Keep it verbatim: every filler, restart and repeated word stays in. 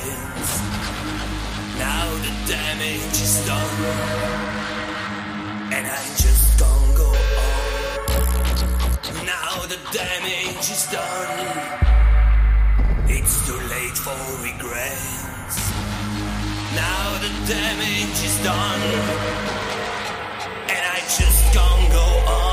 brains. Now the damage is done, and I just can't go on. Now the damage is done, it's too late for regrets. Now the damage is done, and I just can't go on.